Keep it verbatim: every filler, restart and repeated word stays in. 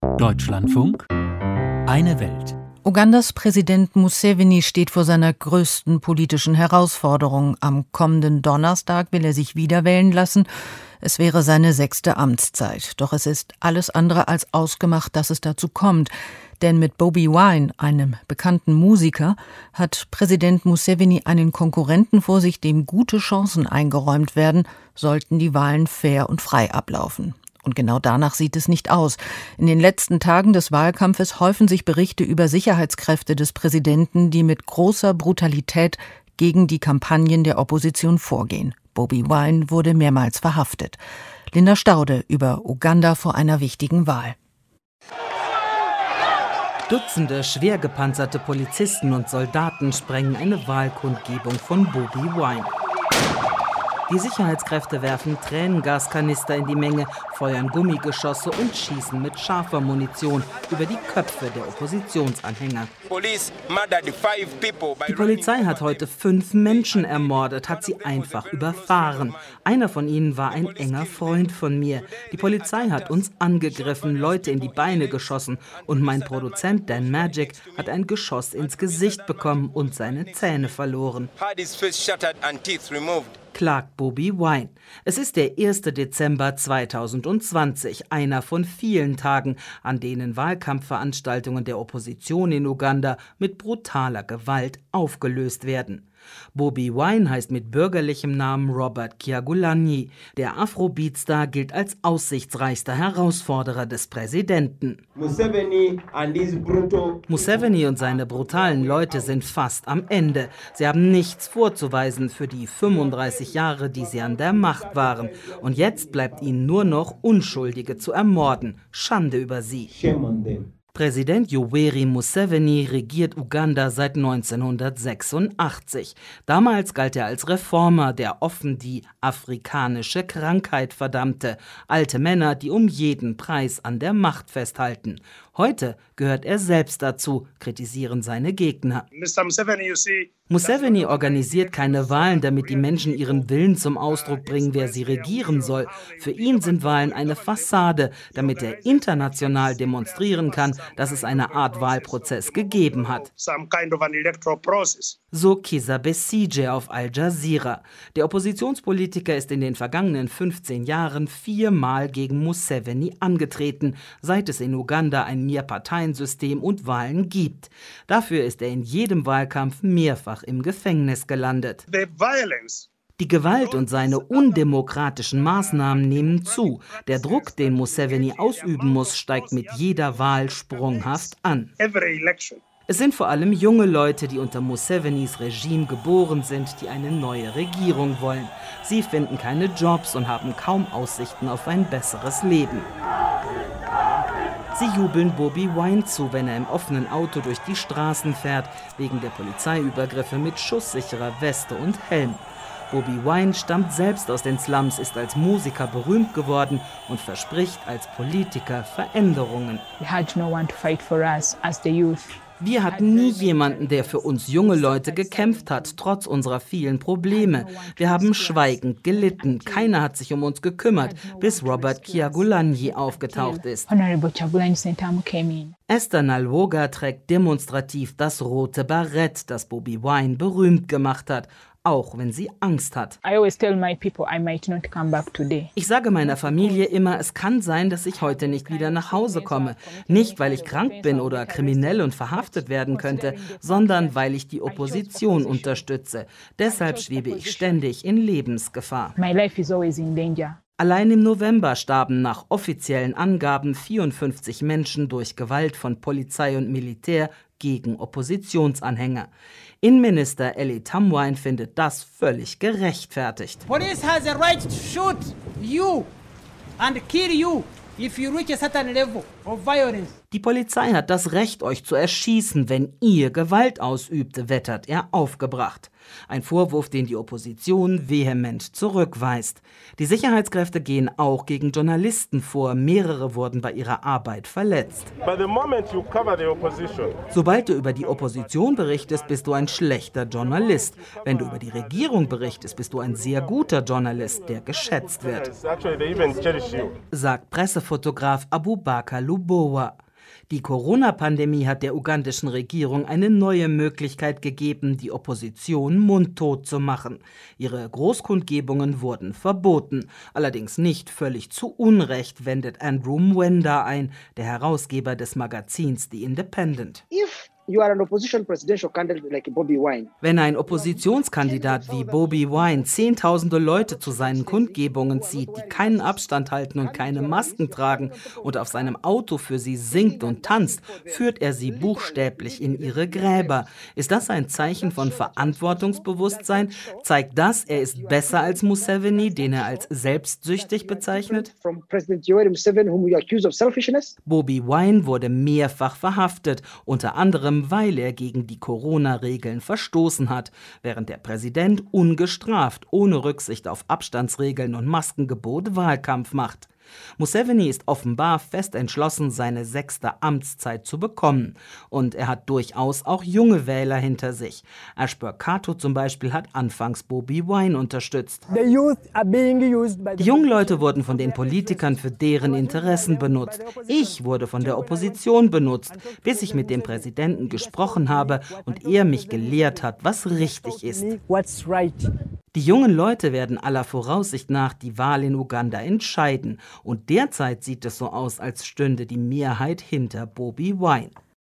Deutschlandfunk. Eine Welt. Ugandas Präsident Museveni steht vor seiner größten politischen Herausforderung. Am kommenden Donnerstag will er sich wiederwählen lassen. Es wäre seine sechste Amtszeit. Doch es ist alles andere als ausgemacht, dass es dazu kommt. Denn mit Bobi Wine, einem bekannten Musiker, hat Präsident Museveni einen Konkurrenten vor sich, dem gute Chancen eingeräumt werden, sollten die Wahlen fair und frei ablaufen. Und genau danach sieht es nicht aus. In den letzten Tagen des Wahlkampfes häufen sich Berichte über Sicherheitskräfte des Präsidenten, die mit großer Brutalität gegen die Kampagnen der Opposition vorgehen. Bobi Wine wurde mehrmals verhaftet. Linda Staude über Uganda vor einer wichtigen Wahl. Dutzende schwer gepanzerte Polizisten und Soldaten sprengen eine Wahlkundgebung von Bobi Wine. Die Sicherheitskräfte werfen Tränengaskanister in die Menge, feuern Gummigeschosse und schießen mit scharfer Munition über die Köpfe der Oppositionsanhänger. Die Polizei hat heute fünf Menschen ermordet, hat sie einfach überfahren. Einer von ihnen war ein enger Freund von mir. Die Polizei hat uns angegriffen, Leute in die Beine geschossen und mein Produzent Dan Magic hat ein Geschoss ins Gesicht bekommen und seine Zähne verloren. Klagt Bobi Wine. Es ist der erste Dezember zweitausendzwanzig, einer von vielen Tagen, an denen Wahlkampfveranstaltungen der Opposition in Uganda mit brutaler Gewalt aufgelöst werden. Bobi Wine heißt mit bürgerlichem Namen Robert Kyagulanyi. Der Afrobeatstar gilt als aussichtsreichster Herausforderer des Präsidenten. Museveni und seine brutalen Leute sind fast am Ende. Sie haben nichts vorzuweisen für die fünfunddreißig Jahre, die sie an der Macht waren. Und jetzt bleibt ihnen nur noch, Unschuldige zu ermorden. Schande über sie. Präsident Yoweri Museveni regiert Uganda seit neunzehnhundertsechsundachtzig. Damals galt er als Reformer, der offen die afrikanische Krankheit verdammte. Alte Männer, die um jeden Preis an der Macht festhalten. Heute gehört er selbst dazu, kritisieren seine Gegner. Museveni organisiert keine Wahlen, damit die Menschen ihren Willen zum Ausdruck bringen, wer sie regieren soll. Für ihn sind Wahlen eine Fassade, damit er international demonstrieren kann, dass es eine Art Wahlprozess gegeben hat. So Kizza Besigye auf Al Jazeera. Der Oppositionspolitiker ist in den vergangenen fünfzehn Jahren viermal gegen Museveni angetreten, seit es in Uganda ein Mehrparteiensystem und Wahlen gibt. Dafür ist er in jedem Wahlkampf mehrfach im Gefängnis gelandet. Die Gewalt und seine undemokratischen Maßnahmen nehmen zu. Der Druck, den Museveni ausüben muss, steigt mit jeder Wahl sprunghaft an. Es sind vor allem junge Leute, die unter Musevenis Regime geboren sind, die eine neue Regierung wollen. Sie finden keine Jobs und haben kaum Aussichten auf ein besseres Leben. Sie jubeln Bobi Wine zu, wenn er im offenen Auto durch die Straßen fährt, wegen der Polizeiübergriffe mit schusssicherer Weste und Helm. Bobi Wine stammt selbst aus den Slums, ist als Musiker berühmt geworden und verspricht als Politiker Veränderungen. Wir hatten nie jemanden, der für uns junge Leute gekämpft hat, trotz unserer vielen Probleme. Wir haben schweigend gelitten. Keiner hat sich um uns gekümmert, bis Robert Kyagulanyi aufgetaucht ist. Esther Nalwoga trägt demonstrativ das rote Barett, das Bobi Wine berühmt gemacht hat, auch wenn sie Angst hat. Ich sage meiner Familie immer, es kann sein, dass ich heute nicht wieder nach Hause komme. Nicht, weil ich krank bin oder kriminell und verhaftet werden könnte, sondern weil ich die Opposition unterstütze. Deshalb schwebe ich ständig in Lebensgefahr. Allein im November starben nach offiziellen Angaben vierundfünfzig Menschen durch Gewalt von Polizei und Militär gegen Oppositionsanhänger. Innenminister Elly Tamwine findet das völlig gerechtfertigt. Police has a right to shoot you and kill you if you reach a certain level of violence. Die Polizei hat das Recht, euch zu erschießen, wenn ihr Gewalt ausübt, wettert er aufgebracht. Ein Vorwurf, den die Opposition vehement zurückweist. Die Sicherheitskräfte gehen auch gegen Journalisten vor. Mehrere wurden bei ihrer Arbeit verletzt. Sobald du über die Opposition berichtest, bist du ein schlechter Journalist. Wenn du über die Regierung berichtest, bist du ein sehr guter Journalist, der geschätzt wird, sagt Pressefotograf Abubakar Lubowa. Die Corona-Pandemie hat der ugandischen Regierung eine neue Möglichkeit gegeben, die Opposition mundtot zu machen. Ihre Großkundgebungen wurden verboten. Allerdings nicht völlig zu Unrecht, wendet Andrew Mwenda ein, der Herausgeber des Magazins The Independent. If You are an opposition presidential candidate like Bobi Wine. Wenn ein Oppositionskandidat wie Bobi Wine zehntausende Leute zu seinen Kundgebungen zieht, die keinen Abstand halten und keine Masken tragen und auf seinem Auto für sie singt und tanzt, führt er sie buchstäblich in ihre Gräber. Ist das ein Zeichen von Verantwortungsbewusstsein? Zeigt das, er ist besser als Museveni, den er als selbstsüchtig bezeichnet? Bobi Wine wurde mehrfach verhaftet, unter anderem weil er gegen die Corona-Regeln verstoßen hat, während der Präsident ungestraft, ohne Rücksicht auf Abstandsregeln und Maskengebot Wahlkampf macht. Museveni ist offenbar fest entschlossen, seine sechste Amtszeit zu bekommen. Und er hat durchaus auch junge Wähler hinter sich. Ashbur Kato zum Beispiel hat anfangs Bobi Wine unterstützt. Die jungen Leute wurden von den Politikern für deren Interessen benutzt. Ich wurde von der Opposition benutzt, bis ich mit dem Präsidenten gesprochen habe und er mich gelehrt hat, was richtig ist. Die jungen Leute werden aller Voraussicht nach die Wahl in Uganda entscheiden. Und derzeit sieht es so aus, als stünde die Mehrheit hinter Bobi Wine.